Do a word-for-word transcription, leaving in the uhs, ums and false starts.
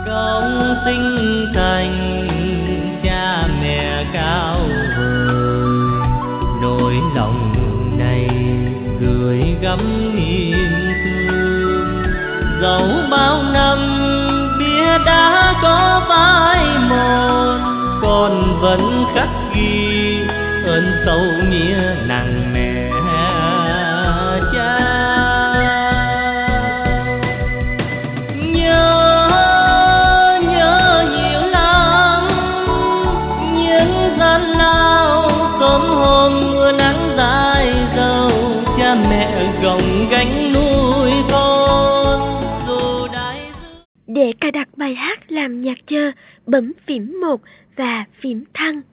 Con sinh thành cha mẹ cao vời, nỗi lòng này gửi gắm niềm thương. Dẫu bao năm bia đá có phai mòn, con vẫn khắc ghi ơn sâu nghĩa nặng mẹ cha. Nhớ nhớ nhiều lắm những gian lao sớm hôm mưa nắng dài dầu, cha mẹ gồng gánh nuôi con dù đại dương. Để cài đặt bài hát làm nhạc chờ, bấm phím một và phím thăng.